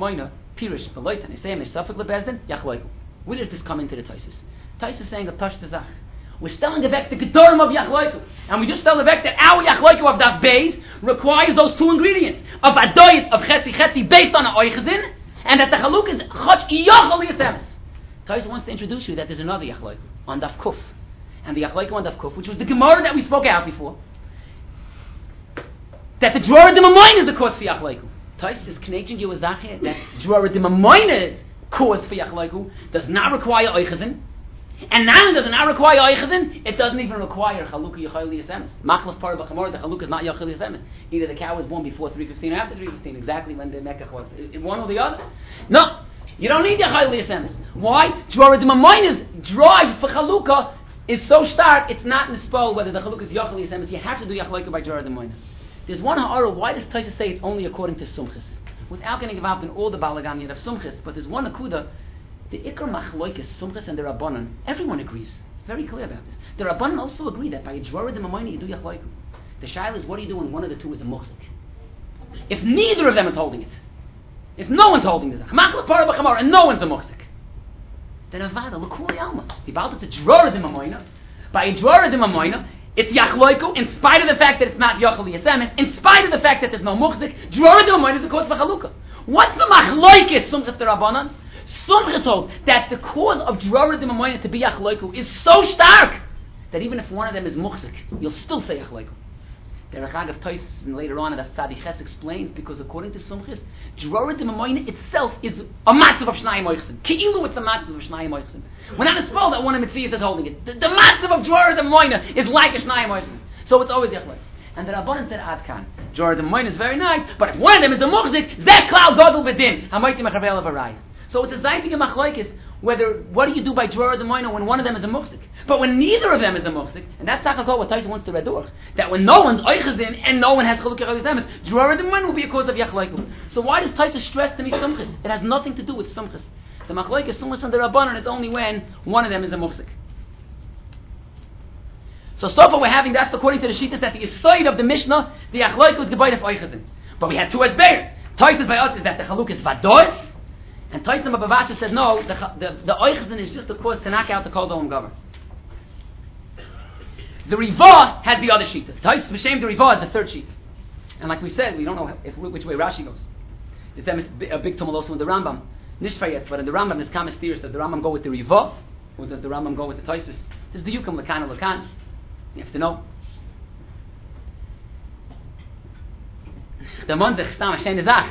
come into the Taisus? Taisus is saying a Tosh Tezach. We're telling the back the Gedorim of Yachloiku. And we just tell the back that our Yachloiku of Daf Beis requires those two ingredients. Of Adoyis, of Chetzi, based on a Oichazin, and that the Chaluk is Chach Iyachal Yasemis. Taisus wants to introduce you that there's another Yachloiku on Daf Kuf. And the Yachloiku on Daf Kuf, which was the Gemara that we spoke out before, that the Dror de Mamoin is the cause for Yachloiku. Tais is connecting you with that Drora de Mamoina's cause for Yachloiku does not require Oichazin. And not only does it not require Oichazin, it doesn't even require Chalukah Yechoyel Yasemis. Machlef Parah B'Chamor, the Chalukah is not Yechoyel Yasemis. Either the cow was born before 3:15 or after 3:15, exactly when the Mekach was. One or the other. No, you don't need Yechoyel Yasemis. Why? Drora de Mamoina's drive for Chalukah is so stark, it's not in the spell whether the Chalukah is Yechoyel Yasemis. You have to do Yachloiku by Drora de Mamoina. There's one ha'ara, why does Taisa say it's only according to Sumchis? Without getting involved in all the Balagan yet of Sumchis, but there's one akuda, the Ikar Machloik is Sumchis and the Rabbanan. Everyone agrees. It's very clear about this. The Rabbanan also agree that by a Drora de Mamoina you do Yachloiku. The Shaila is what do you do when one of the two is a Muchzik? If neither of them is holding it, if no one's holding the Zach, and no one's a Muchzik, then Avada, L'kuli Alma. The Baal it's a Drora de Mamoina. By a Drora de Mamoina, it's Yachloiku, in spite of the fact that it's not Yachal Yasemis, in spite of the fact that there's no Muchzik, Drora de Mamoina is the cause for Chalukah. What's the Machloikis, Sumchis de Rabbanan? Sumchis holds that the cause of Drora de Mamoina to be Yachloiku is so stark that even if one of them is Muchzik, you'll still say Yachloiku. The Rechag of Tais later on, that Tzadi Ches explains, because according to Sumchis, Drora de Mamoina itself is a matzav of Shnayim Oichsim. Ki'ilu it's a matzav of Shnayim Oichsim. We're not a spell that one of Mitzvahs is holding it. The matzav of Drora de Mamoina is like a Shnayim Oichsim. So it's always Yachloik. And the Rabbanan said, Ad Kan. Drora de Mamoina is very nice, but if one of them is a Muchzik, Zeh Klal Godel Bedin. Hamayti Mechavel of Arayah. So it's a Zayting of Machloikis, whether, what do you do by Drora de Mamoina when one of them is a Muchzik? But when neither of them is a Muchzik, and that's Takakol what Taisa wants to redur, that when no one's Oichazin and no one has Chaluk Yechol Yasemis, Drora de Mamoina will be a cause of Yachloiku. So why does Taisa stress to me Sumchis? It has nothing to do with Sumchis. The Machloik is Sumchis and the Rabbanan is only when one of them is a Muchzik. So far we're having that according to the Shittas that the Yisoid of the Mishnah, the Yachloiku is Gebayt of Oichazin. But we had two Esbeir. Taisa's by us is that the Chaluk is Vados, and Taisa Mabavasha said no, the Oichazin is just a cause to knock out the Kol Dolam Gover. The Rivah has the other sheet. Tais V'Shem the Rivah is the third sheet. And like we said, we don't know which way Rashi goes. It's a big tumult also in the Rambam. Nishfayet, but in the Rambam there's Kamas theories. Does the Rambam go with the Rivah? Or does the Rambam go with the Taisus? This is the Yukum Lakan and Lakan. You have to know. The Monzach Stam Hashem Zach.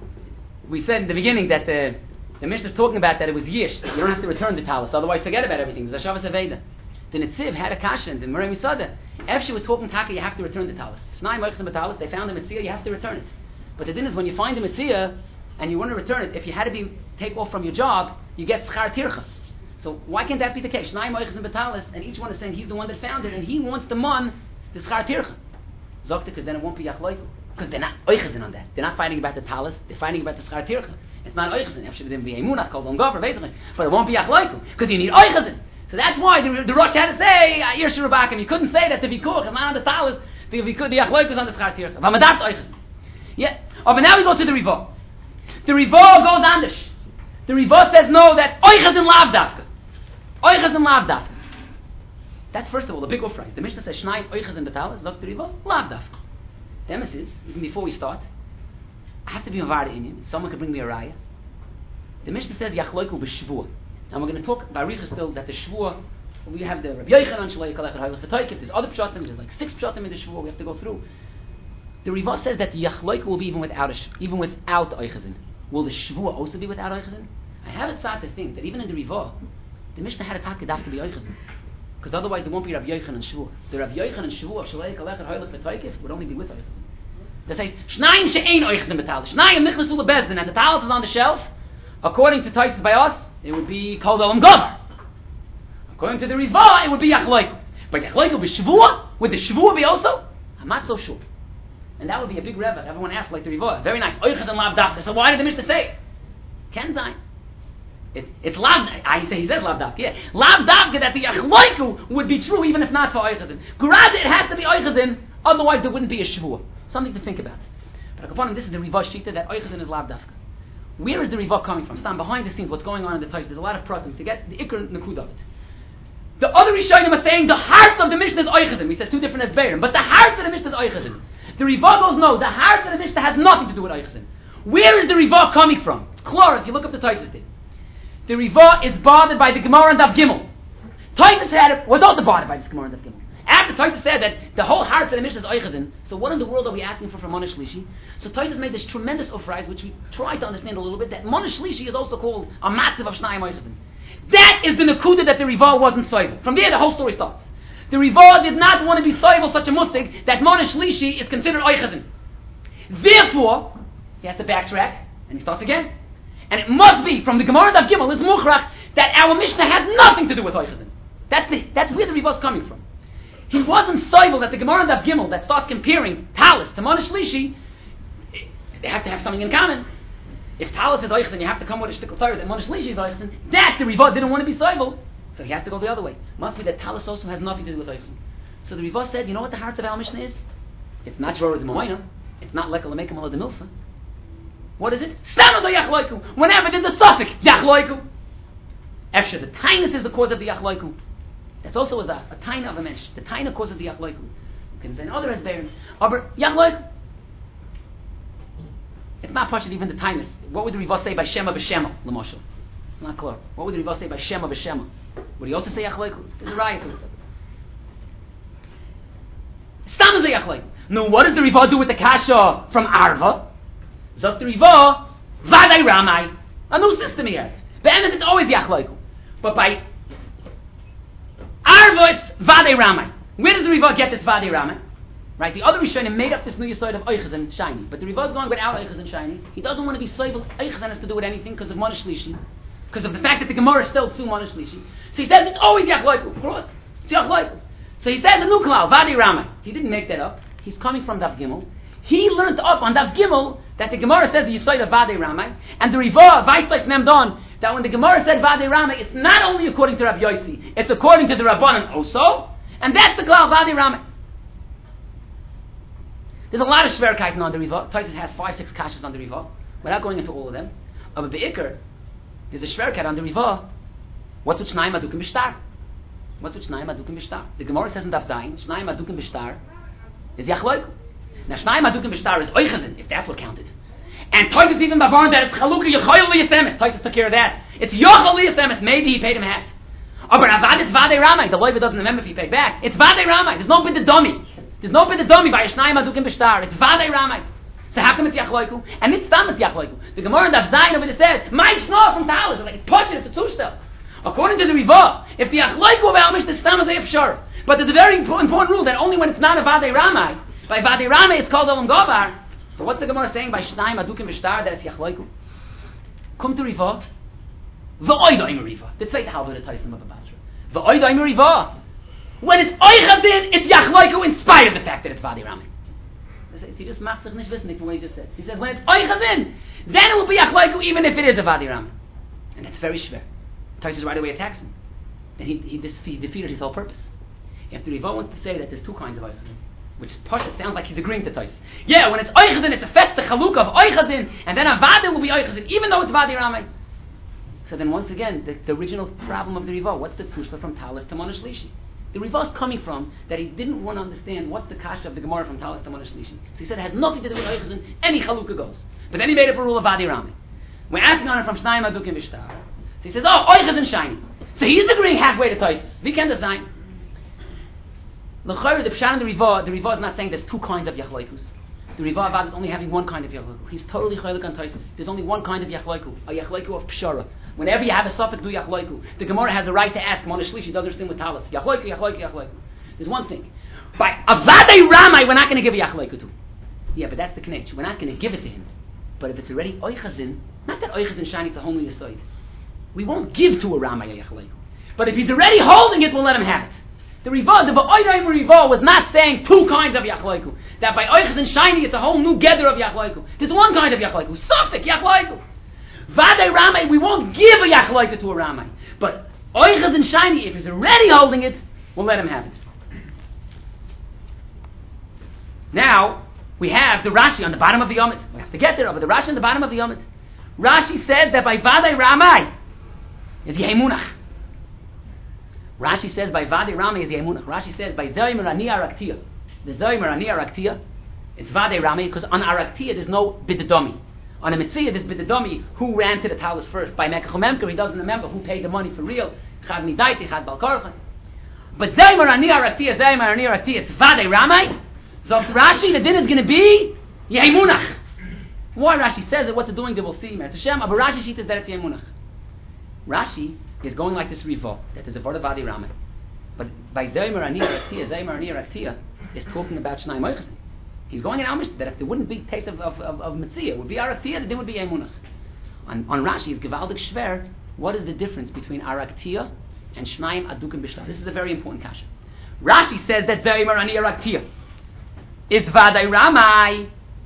We said in the beginning that the Mishnah is talking about that it was Yish. You don't have to return the talis, otherwise forget about everything. There's a Shavas Aveda. The Netziv had a kasha in the Murray Misada. If she was talking Taka, you have to return the talis. Snai Moichim Batalis, they found the Mitzvah, you have to return it. But the thing is, when you find the Mitzvah and you want to return it, if you had to take off from your job, you get Schar Tircha. So why can't that be the case? Snai Moichim Batalis, and each one is saying he's the one that found it, and he wants the mon, the Schar Tircha. Zokta, because then it won't be Yachloiku. Because they're not oichazin on that. They're not fighting about the talis. They're fighting about the schar tircha. It's not oichazin. If she didn't be emunah, called on gover, basically. But it won't be achloiku. Because you need oichazin. So that's why the Rosh had to say, Ir Shirubak, and you couldn't say that the vikuch is not on the talis, the achloiku is on the schar tircha. But that's oichazin. Yeah. Oh, but now we go to the Riva. The Riva goes anders. The Riva says no, that oichazin lav dafka. Oichazin lav dafka. That's first of all the big offering. The Mishnah says shnai oichazin betalis, Dr. Riva, lav dafka. The emphasis, even before we start, I have to be a Varda Indian. Someone could bring me a raya. The Mishnah says Yachloiku b'shvua. And we're going to talk by Richa still that the shvua, we have the Rabbi Yochanan Shalei Kalech HaHaylech V'Toykef. There's other pshatim. There's like 6 pshatim in the shvua we have to go through. The Riva says that the Yachloiku will be even without oichazin. Will the shvua also be without oichazin? I have it sad to think that even in the Riva, the Mishnah had a takadaf to be oichazin. Because otherwise there won't be Rabbi Yochanan Shvua. The Rabbi Yochanan Shvua of Shalei Kalech HaHaylech V'Toykef would only be with oichazin. They say, Shnayim she'ein oichzim b'talis. Shnayim nichnasu lebezdin, and the talis is on the shelf. According to Taisus by us, it would be called Olam Gomer. According to the Riva, it would be Yachloiku. But Yachloiku b'shvua? Would the shvua be also? I'm not so sure. And that would be a big reva. Everyone asks like the Riva. Very nice. Oichzim lav dafka. So why did the Mishnah say it? Ken zayin. It's lav. He says lav dafka. Yeah, lav dafka that the Yachloiku would be true even if not for oichzim. Gurad, it has to be oichzim. Otherwise, there wouldn't be a shvua. Something to think about. But upon this is the Riva Shita that oichazin is lav dafka. Where is the Riva coming from? Stand behind the scenes, what's going on in the Taish. There's a lot of pratim to get the ikr nakud of it. The other Rishonim are saying the heart of the Mishnah is oichazin. We said 2 different esberim, but the heart of the Mishnah is oichazin. The Riva goes no. The heart of the Mishnah has nothing to do with oichazin. Where is the Riva coming from? It's clear if you look up the Taish thing. The Riva is bothered by the Gemara and Daf Gimel. Taish was also bothered by this Gemara and Daf Gimel. After Taisus said that the whole heart of the Mishnah is oichazin, so what in the world are we asking for Mona Shlishi? So Taisus made this tremendous ufrais, which we tried to understand a little bit, that Mona Shlishi is also called a matziv of Shnayim oichazin. That is the nakuda that the Riva wasn't soivel. From there the whole story starts. The Riva did not want to be soivel such a musig that Mona Shlishi is considered oichazin. Therefore, he has to backtrack, and he starts again. And it must be, from the Gemara Daf Gimel, is muchrach, that our Mishnah has nothing to do with oichazin. That's where the Riva is coming from. He wasn't soivel that the Gemara and Daf Gimel that starts comparing talis to Mona Shlishi, they have to have something in common. If talis is oichzin, you have to come with a shtickle Torah that Mona Shlishi is oichzin. That the Riva didn't want to be soivel, so he has to go the other way. Must be that talis also has nothing to do with oichzin. So the Riva said, you know what the heart of our Mishnah is? It's not Shorah de Moina. It's not Lekal Mekem Ala de Milsa. What is it? Stamaz Yachloiku. Whenever there's a suffix, Yachloiku. After the tainus is the cause of the Yachloiku. That's also a taina of a mesh. The taina causes the Yachloiku. You can say other as bearing. Aber Yachloiku. It's not partially even the tainus. What would the Riva say by Shema b'Shema? L'moshel. It's not clear. What would the Riva say by Shema b'Shema? Would he also say Yachloiku? There's a riot to it. Stam is a Yachloiku. No, what does the Riva do with the kasha from Arva? Zot the Riva, Vadai Ramai. A new system he has. The end is always Yachloiku. But by Arva, it's Vadei Ramai. Where does the Riva get this Vadei Ramai? Right, the other Rishonim made up this new Yesod of Oichaz and Shiny. But the Riva is going without Oichaz and Shiny. He doesn't want to be Soivel. Oichaz has to do with anything because of Mona Shlishi. Because of the fact that the Gemara is still Tzu Mona Shlishi. So he says it's always Yachloiku. Of course. It's Yachloiku. So he says the new Klal, Vadei Ramai. He didn't make that up. He's coming from Daf Gimel. He learned up on Daf Gimel that the Gemara says the Yesod of Vadei Ramai. And the Riva, Weisleich Nemdon, that when the Gemara said Vadei Ramai, it's not only according to Rabbi Yossi, it's according to the Rabbanan also, and that's the Klal Vadei Ramai. There's a lot of Shverkaitin on the Riva. Taisus has 5-6 kashas on the Riva, without going into all of them. But the Iker, there's a Shverkait on the Riva. What's with Shnayim Adukim B'Shtar? What's with Shnayim Adukim B'Shtar? The Gemara says in Daf Zayin, Shnayim Adukim B'Shtar is Yachloiku. Now Shnayim Adukim B'Shtar is Oichazin, if that's what counted. And Taisus even Bavarn that it's Chalukah Yechoyel Liyasemis. Taisus took care of that. It's Yochel Liyasemis. Maybe he paid him half. but Avad is Vadei Ramai. The Loiva doesn't remember if he paid back. It's Vadei Ramai. There's no bid the dummy. There's no bid the dummy by Shnayim Adukim B'Shtar. It's Vadei Ramai. So how come it's Yachloiku? And it's Tam it's Yachloiku. The Gemara in Daf Zayin over there says, my Shnor from Talis. Like, it's pushing, it's a two-step. According to the Riva, if the Yachloiku of Al-Mish, the Tam is a Yefshar. But there's a very important rule that only when it's not a Vadei Ramai, by Vadei Ramai it's called Olam Govar. So what's the Gemara saying by Shnayim Adukim B'Shtar that it's Yachloiku? Come to Riva. V'oidoim Riva. The zweite halbe of the Taisim of the Basra. V'oidoim Riva. When it's Oichadin, it's Yachloiku in spite of the fact that it's Vadei Ramai. He just macht sich nicht wissen from what he just said. He says, when it's Oichadin, then it will be Yachloiku even if it is a Vadei Ramai. And that's very schwer. Taisus right away attacks him. And he defeated his whole purpose. If the Riva wants to say that there's two kinds of Oichadin, which Pasha sounds like he's agreeing to Taisus. Yeah, when it's Oichadin, it's a fest, the Chalukah of Oichadin, and then a Vadei will be Oichadin, even though it's Vadei Ramai. So then once again, the original problem of the Riva, what's the Tushla from Talis to Mona Shlishi? The Riva is coming from that he didn't want to understand what's the kasha of the Gemara from Talis to Mona Shlishi. So he said it has nothing to do with Oichazin, any Chalukah goes. But then he made up a rule of Vadei Ramai. We're asking on it from Shnayim Adukim V'Shtar. So he says, oh, Oichazin shiny. So he's agreeing halfway to Taisus. We can design. L'chayr, the Pshan and the Riva is not saying there's two kinds of Yachloikus. The Riva Avad is only having one kind of Yachloiku. He's totally chaylik on Taisus. There's only one kind of Yachloiku, a Yachloiku of Pshara. Whenever you have a suffix, do Yachloiku. The Gemara has a right to ask, Mona Shlishi does understand with Talis. Yachloiku, Yachloiku, Yachloiku. There's one thing. By Avadei Ramai, we're not going to give a Yachloiku to. Yeah, but that's the connection. We're not going to give it to him. But if it's already Oichazin, not that Oichazin shiny to homely aside. We won't give to a Ramai a Yachloiku. But if he's already holding it, we'll let him have it. The Riva, the Ba'oidayim Riva was not saying two kinds of Yachloiku. That by Oichazin shiny, it's a whole new gather of Yachloiku. There's one kind of Yachloiku. Suffix Yachloiku. Vadei Ramai, we won't give a Yachloiku to a Ramai. But Oichazin shiny, if he's already holding it, we'll let him have it. Now, we have the Rashi on the bottom of the Yomit. We have to get there, but the Rashi on the bottom of the Yomit. Rashi says that by Vadei Ramai is Yemunach. Rashi says by Vadei Ramai is Yemunach. Rashi says by Zoymer Ani Araktia. The Zoymer Ani Araktia, it's Vadei Ramai, because on Araktia there's no Bidadami. On a Mitzvah, there's Bidadami who ran to the Talis first. By Mekach Memker, he doesn't remember who paid the money for real. Chad Midaiti, Chad Balkorchan. But Zoymer Ani Araktia, it's Vadei Ramai. So if Rashi, the din is going to be Yemunach. Why Rashi says it, what's it doing, they will see. But Rashi sheet is that it's Yemunach. Rashi is going like this Riva, that is a word of Vadei Ramai. But by Zoymer Ani Araktia is talking about Shnai Moichazin. He's going in Amish that if there wouldn't be taste of Metzia, it would be Araktia, then would be Yemunach. On Rashi, it's Gevaldik Shver, what is the difference between Araktia and Shnayim Adukim B'Shtar? This is a very important kasha. Rashi says that Zoymer Ani Araktia is Vadei Ramai.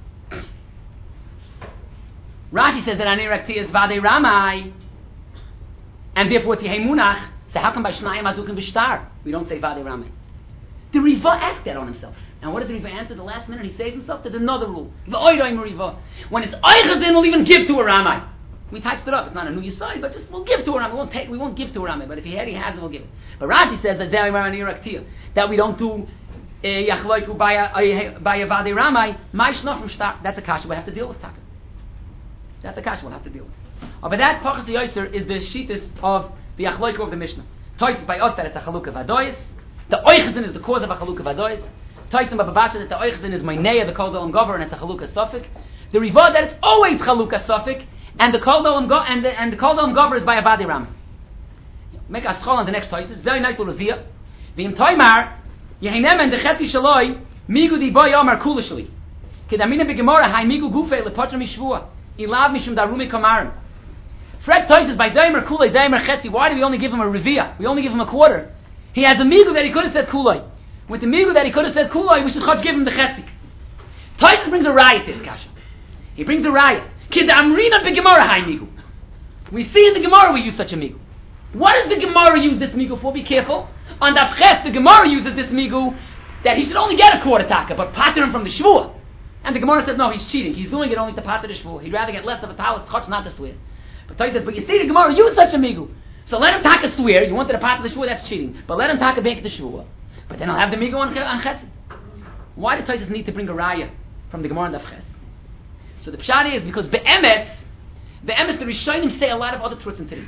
Rashi says that Ani Araktia is Vadei Ramai. And therefore it's Yemunach. So how come by Shnayim Adukim B'Shtar we don't say Vadei Ramai? The Riva asked that on himself. And what did the Riva answer? The last minute he saves himself. There's another rule. When it's Oichazin, we'll even give to a Ramai. We typed it up. It's not a new Yisai, but just we'll give to a Ramai. We won't give to a Ramai. But if he has it, we'll give it. But Rashi says that we don't do Yachloiku by a Vadei Ramai. My Shnaf from Shtar. That's a kasha we'll have to deal with. That's a kasha we'll have to deal with. But that Pachas Yoser is the sheetis of the Yachloiku of the Mishnah. Toys by us that it's a Chalukah Vadois. The Oichazin is the cause of a Chalukah Vadois. Taisim Bababasha that the Oichazin is Maineya, the Kol Dolam Gover, and it's a Chalukah Suffolk. The Riva that it's always Chalukah Suffolk, and the Kol Dolam Gover is by a Vadei Ramai. Make a schol on the next Taisis. Very nice little Revia. V'im Toimar Yehenem and the Chetzi Shaloi Migu Di Boy Omar Kulishli. Kedamina B'Gemora Hai Migu Gufe LePotra Mishvua Ilav Mishum Darumi Kamarim. Fred Taisis by Daimer Kulei Daimer Chetzi. Why do we only give him a Revia? We only give him a quarter. He has a Migu that he could have said Kulei. With the Migu that he could have said Kulai, we should give him the Chetzik. Taisus brings a riot to this kasha. He brings a riot. Kid Amrina B'Gemara Hai Migu. We see in the Gemara we use such a Migu. What does the Gemara use this Migu for? Be careful. On Daf Ches, the Gemara uses this Migu that he should only get a quarter taka, but pater him from the Shvuah. And the Gemara says, no, he's cheating. He's doing it only to pater the Shvuah. He'd rather get less of a talis chutz, not to swear. But Taisus says, but you see the Gemara use such a Migu. So let him taka swear. You wanted to pater the Shvuah, that's cheating. But let him taka bank the Shvuah. But then I'll have the Migu on Chetzi. Why do Taisus need to bring a raya from the Gemara and Daf Ches? So the Pshari is because the Rishonim say a lot of other truths into this kasha.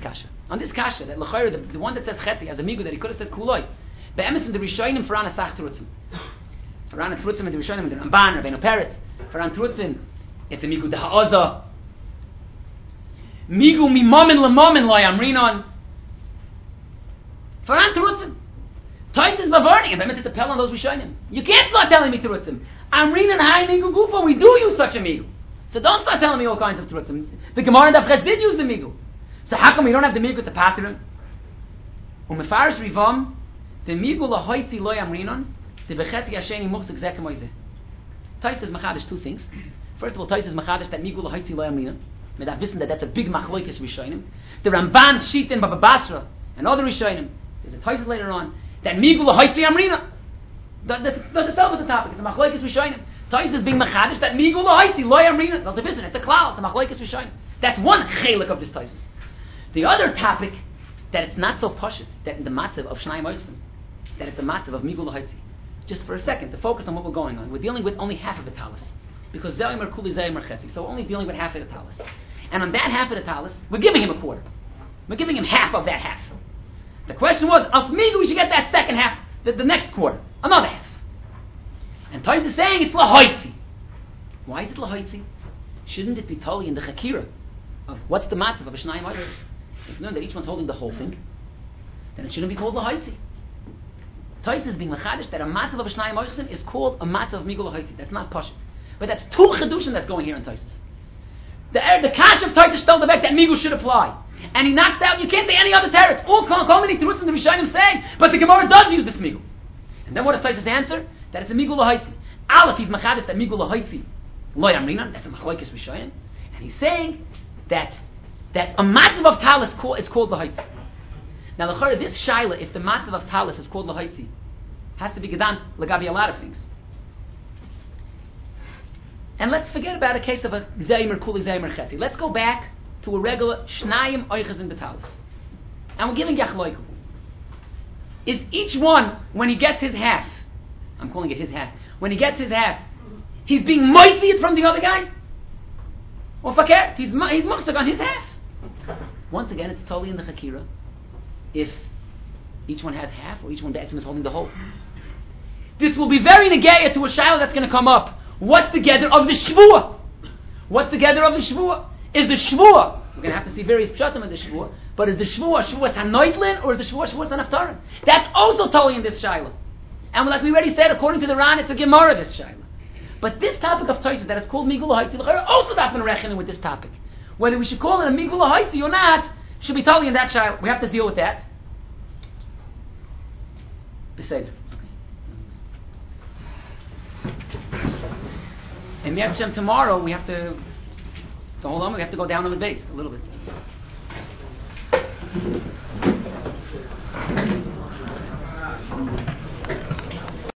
On this kasha, that l'chayr, the one that says chetzi has a migu that he could have said kuloi. Be'emes in the Rishonim for an asach trutzim. For an trutzim in the Rishonim in the Ramban, Rabbeinu Peretz. For an trutzim, it's a migu deha'oza. Migu mimamin lemamin loy amrinon. For an trutzim. Tais is bavarning, and be'emes it's a pel on those Rishonim. You can't start telling me trutzim. Amrinon hai migu gufo, we do use such a migu. So don't start telling me all kinds of trutzim. The Gemara and the Ches did use the migu. So how come we don't have the migu to pattern? Umefarish rivam, the migu lahoitzi loy amrinon, the becheti yasheni muchzik zek moizeh. Tais is machadish two things. First of all, Tais is machadish that migu lahoitzi loy amrinon. With that wissen that that's a big machloikis Rishonim. The Ramban Shitin Baba Basra and other Rishonim. There's a Tais later on that migu lahoitzi amrinon. That's itself as a topic. It's a machloikis Rishonim. Tais is being machadish that migu lahoitzi loy amrinon. That's a wissen. It's a klal. It's a machloikis Rishonim. That's one chelik of this Tais. The other topic, that it's not so pashut, that in the matzav of Shnai Moitzim, that it's a matzav of Migul Haitzi. Just for a second, to focus on what we're going on. We're dealing with only half of the talis. Because Zayim Kuli Zayim Chetzi. So we're only dealing with half of the talis. And on that half of the talis, we're giving him a quarter. We're giving him half of that half. The question was, of Migu we should get that second half, the next quarter. Another half. And Tais is saying it's Lahaitzi. Why is it Lahaitzi? Shouldn't it be totally in the Chakira of what's the matzav of a Shnai Moitzim? If you know that each one's holding the whole thing, then it shouldn't be called lahaitzi. Tais is being machadish that a matzav of a Shnai Moichsim is called a matzav of migul lahaitzi. That's not pashut. But that's two chedushim that's going here in Tais. The kash of Tais told the back that migul should apply. And he knocks out, you can't say any other teretz. All many terutzim the Rishonim say, but the Gemara does use this migul. And then what is Tais' answer? That it's a migul lahaitzi. Aleph, he's machadish that migul lahaitzi. Lo yamrinan, that's a machloikis Rishonim. And he's saying that a matzav of talis is called lahaitzi. Now, this shaila, if the matzav of talis is called lahaitzi, has to be gedan lagabi a lot of things. And let's forget about a case of a zaymer kuli zaymer chetzi. Let's go back to a regular shnayim oiches in the talis, and we're giving yachloiku. Is each one when he gets his half? I'm calling it his half. When he gets his half, he's being moitzied from the other guy, or fakir? He's muchzak on his half. Once again, it's totally in the Chakira. If each one has half, or each one is holding the whole. This will be very negaya to a shaila that's going to come up. What's the gather of the shvuah? What's the gather of the shvuah? Is the shvuah, we're going to have to see various pshatim of the shvuah, but is the shvuah hanoitlin, or is the shvuah hanaftarin? That's also totally in this shaila. And like we already said, according to the Ran, it's a Gemara, this shaila. But this topic of Tosis, that it's called Migul Haitzi, also not been reckoning with this topic. Whether we should call it a Migul Haitzi or not, should be totally in that shaila. We have to deal with that. Beseder. And Yevshem tomorrow we have to hold on, we have to go down on the base a little bit.